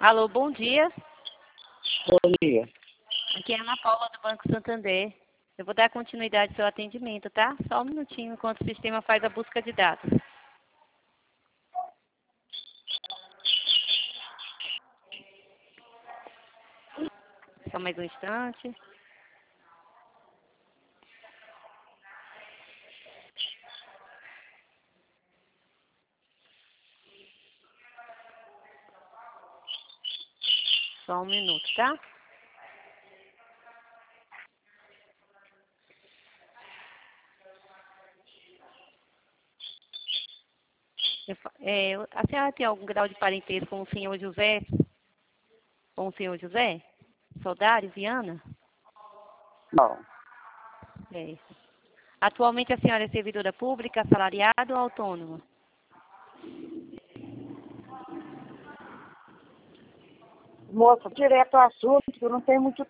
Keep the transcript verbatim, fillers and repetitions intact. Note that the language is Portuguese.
Alô, bom dia. Bom dia. Aqui é a Ana Paula do Banco Santander. Eu vou dar continuidade ao seu atendimento, tá? Só um minutinho enquanto o sistema faz a busca de dados. Só mais um instante. Só um minuto, tá? Eu fa- é, a senhora tem algum grau de parentesco com o senhor José? Com o senhor José? Soldário, Viana? Não, É. Atualmente a senhora é servidora pública, assalariada ou autônoma? moça, direto ao assunto, que eu não tenho muito